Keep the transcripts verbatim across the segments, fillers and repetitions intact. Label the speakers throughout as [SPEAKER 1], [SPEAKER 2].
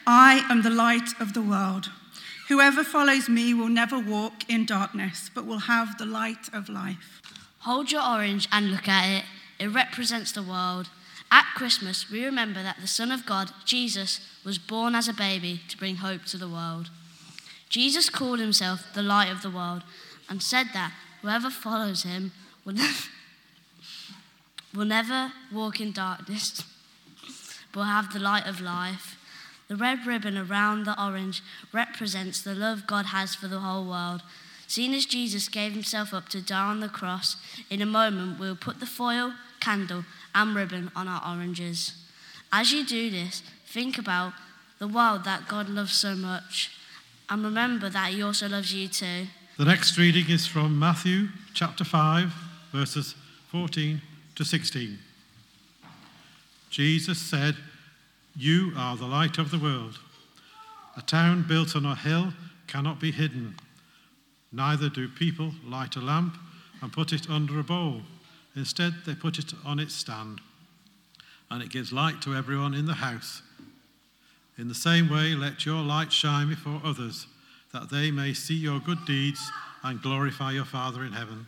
[SPEAKER 1] I am the light of the world. Whoever follows me will never walk in darkness, but will have the light of life.
[SPEAKER 2] Hold your orange and look at it. It represents the world. At Christmas, we remember that the Son of God, Jesus, was born as a baby to bring hope to the world. Jesus called himself the light of the world and said that whoever follows him will never, will never walk in darkness, but will have the light of life. The red ribbon around the orange represents the love God has for the whole world. Seeing as Jesus gave himself up to die on the cross, in a moment we'll put the foil, candle and ribbon on our oranges. As you do this, think about the world that God loves so much, and remember that he also loves you too.
[SPEAKER 3] The next reading is from Matthew chapter five, verses fourteen to sixteen. Jesus said, "You are the light of the world. A town built on a hill cannot be hidden. Neither do people light a lamp and put it under a bowl. Instead, they put it on its stand, and it gives light to everyone in the house. In the same way, let your light shine before others, that they may see your good deeds and glorify your Father in heaven."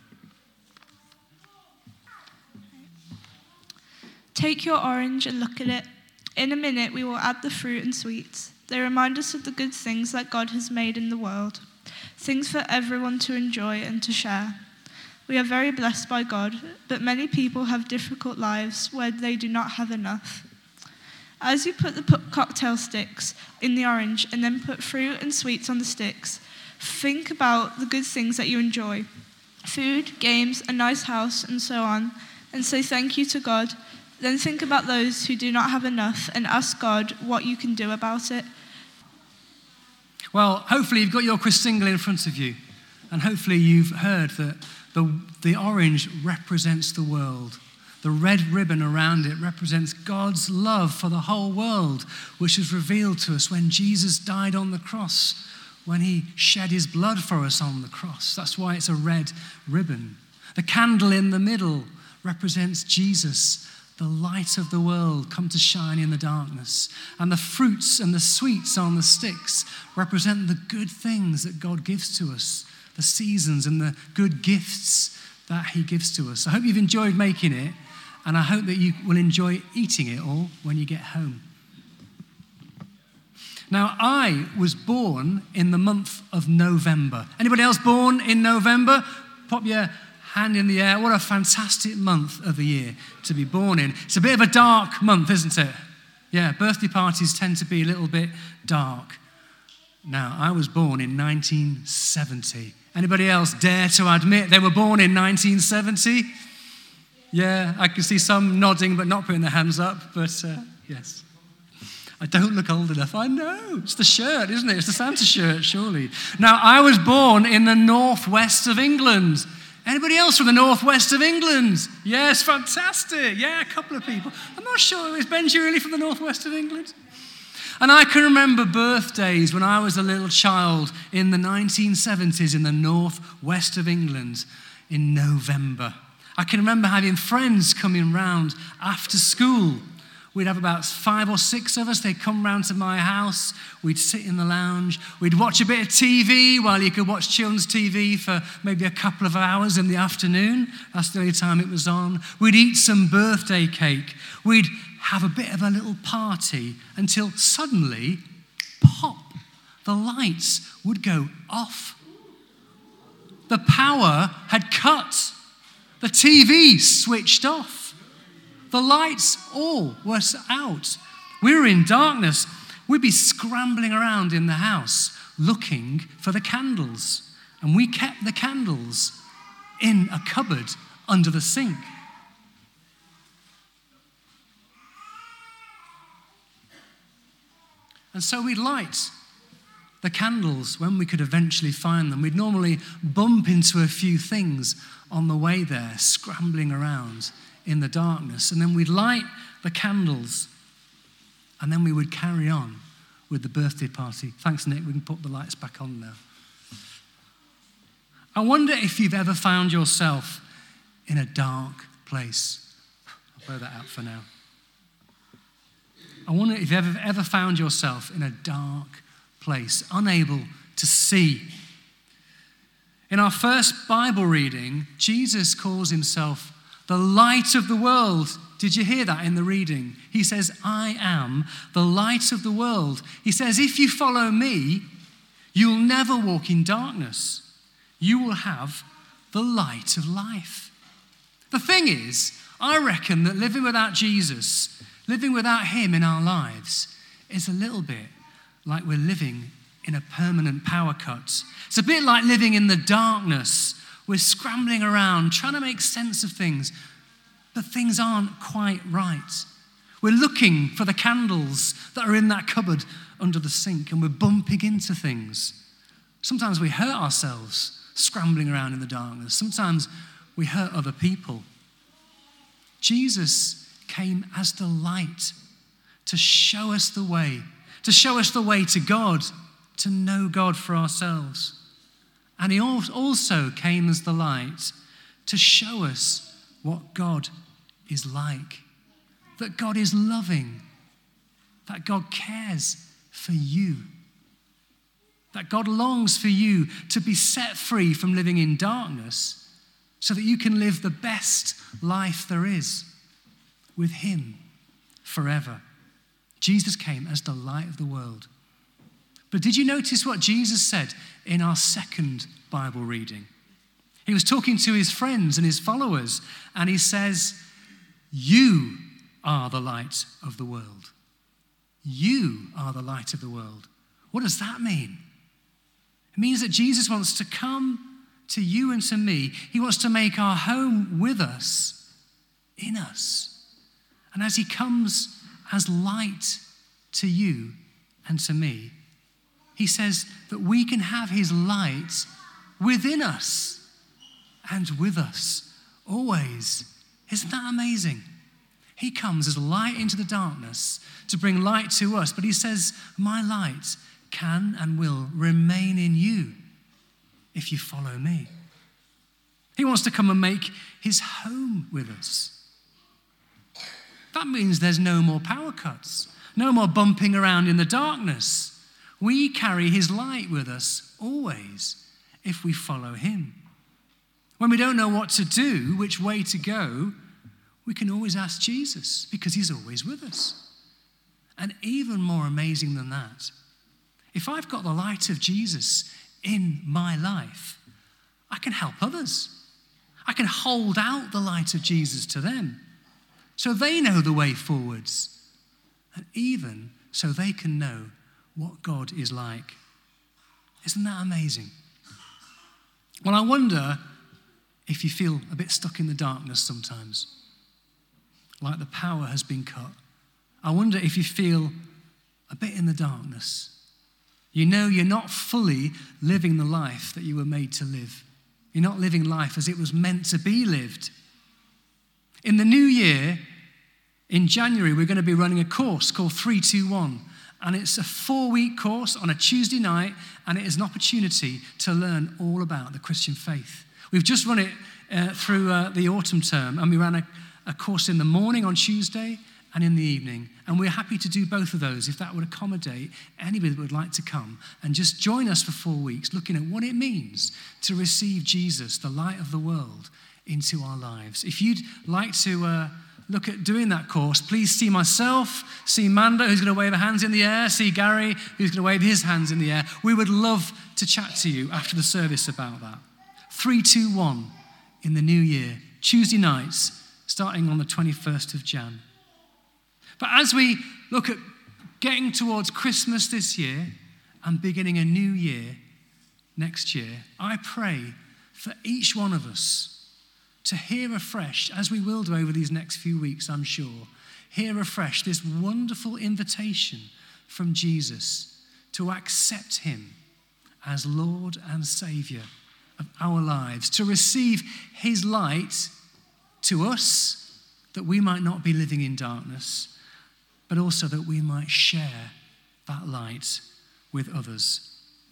[SPEAKER 4] Take your orange and look at it. In a minute, we will add the fruit and sweets. They remind us of the good things that God has made in the world, things for everyone to enjoy and to share. We are very blessed by God, but many people have difficult lives where they do not have enough. As you put the cocktail sticks in the orange and then put fruit and sweets on the sticks, think about the good things that you enjoy, food, games, a nice house, and so on, and say thank you to God. Then think about those who do not have enough and ask God what you can do about it.
[SPEAKER 5] Well, hopefully you've got your Christingle in front of you, and hopefully you've heard that the, the orange represents the world. The red ribbon around it represents God's love for the whole world, which was revealed to us when Jesus died on the cross, when he shed his blood for us on the cross. That's why it's a red ribbon. The candle in the middle represents Jesus, the light of the world, come to shine in the darkness. And the fruits and the sweets on the sticks represent the good things that God gives to us, the seasons and the good gifts that he gives to us. I hope you've enjoyed making it, and I hope that you will enjoy eating it all when you get home. Now, I was born in the month of November. Anybody else born in November? Pop your hand in the air. What a fantastic month of the year to be born in. It's a bit of a dark month, isn't it? Yeah, birthday parties tend to be a little bit dark. Now, I was born in nineteen seventy. Anybody else dare to admit they were born in nineteen seventy? Yeah, I can see some nodding but not putting their hands up, but uh, yes. I don't look old enough. I know. It's the shirt, isn't it? It's the Santa shirt, surely. Now, I was born in the northwest of England. Anybody else from the northwest of England? Yes, fantastic. Yeah, a couple of people. I'm not sure. Is Benji really from the northwest of England? And I can remember birthdays when I was a little child in the nineteen seventies in the northwest of England in November. I can remember having friends coming round after school. We'd have about five or six of us. They'd come round to my house. We'd sit in the lounge. We'd watch a bit of T V while you could watch children's T V for maybe a couple of hours in the afternoon. That's the only time it was on. We'd eat some birthday cake. We'd have a bit of a little party until suddenly, pop, the lights would go off. The power had cut. The T V switched off. The lights all were out. We were in darkness. We'd be scrambling around in the house looking for the candles. And we kept the candles in a cupboard under the sink. And so we'd light the candles when we could eventually find them. We'd normally bump into a few things on the way there, scrambling around in the darkness. And then we'd light the candles, and then we would carry on with the birthday party. Thanks, Nick. We can put the lights back on now. I wonder if you've ever found yourself in a dark place. I'll blow that out for now. I wonder if you've ever, ever found yourself in a dark place, unable to see. In our first Bible reading, Jesus calls himself the light of the world. Did you hear that in the reading? He says, I am the light of the world. He says, if you follow me, you'll never walk in darkness. You will have the light of life. The thing is, I reckon that living without Jesus, living without him in our lives, is a little bit like we're living in a permanent power cut. It's a bit like living in the darkness. We're scrambling around, trying to make sense of things, but things aren't quite right. We're looking for the candles that are in that cupboard under the sink, and we're bumping into things. Sometimes we hurt ourselves scrambling around in the darkness. Sometimes we hurt other people. Jesus came as the light to show us the way, to show us the way to God, to know God for ourselves. And he also came as the light to show us what God is like, that God is loving, that God cares for you, that God longs for you to be set free from living in darkness so that you can live the best life there is with him forever. Jesus came as the light of the world. But did you notice what Jesus said in our second Bible reading? He was talking to his friends and his followers, and he says, you are the light of the world. You are the light of the world. What does that mean? It means that Jesus wants to come to you and to me. He wants to make our home with us, in us. And as he comes as light to you and to me, he says that we can have his light within us and with us always. Isn't that amazing? He comes as light into the darkness to bring light to us, but he says, my light can and will remain in you if you follow me. He wants to come and make his home with us. That means there's no more power cuts, no more bumping around in the darkness. We carry his light with us always if we follow him. When we don't know what to do, which way to go, we can always ask Jesus because he's always with us. And even more amazing than that, if I've got the light of Jesus in my life, I can help others. I can hold out the light of Jesus to them so they know the way forwards, and even so they can know what God is like. Isn't that amazing? Well, I wonder if you feel a bit stuck in the darkness sometimes, like the power has been cut. I wonder if you feel a bit in the darkness. You know you're not fully living the life that you were made to live. You're not living life as it was meant to be lived. In the new year, in January, we're going to be running a course called three two one. And it's a four-week course on a Tuesday night, and it is an opportunity to learn all about the Christian faith. We've just run it uh, through uh, the autumn term, and we ran a, a course in the morning on Tuesday and in the evening. And we're happy to do both of those if that would accommodate anybody that would like to come and just join us for four weeks looking at what it means to receive Jesus, the light of the world, into our lives. If you'd like to uh, look at doing that course, please see myself, see Manda, who's going to wave her hands in the air, see Gary, who's going to wave his hands in the air. We would love to chat to you after the service about that. three two one in the new year, Tuesday nights, starting on the twenty-first of January. But as we look at getting towards Christmas this year and beginning a new year next year, I pray for each one of us to hear afresh, as we will do over these next few weeks, I'm sure, hear afresh this wonderful invitation from Jesus to accept him as Lord and Saviour of our lives, to receive his light to us, that we might not be living in darkness, but also that we might share that light with others.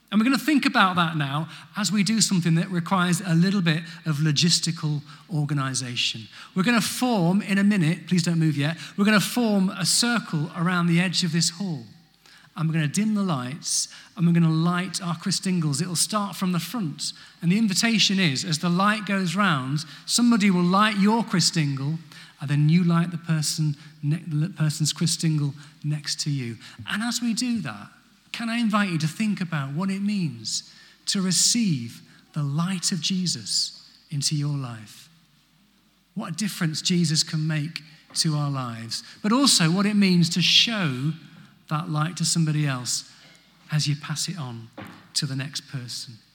[SPEAKER 5] And we're going to think about that now as we do something that requires a little bit of logistical organization. We're going to form, in a minute, please don't move yet, we're going to form a circle around the edge of this hall. And we're going to dim the lights, and we're going to light our Christingles. It'll start from the front. And the invitation is, as the light goes round, somebody will light your Christingle, and then you light the person, the person's Christingle next to you. And as we do that, can I invite you to think about what it means to receive the light of Jesus into your life? What a difference Jesus can make to our lives, but also what it means to show that light to somebody else as you pass it on to the next person.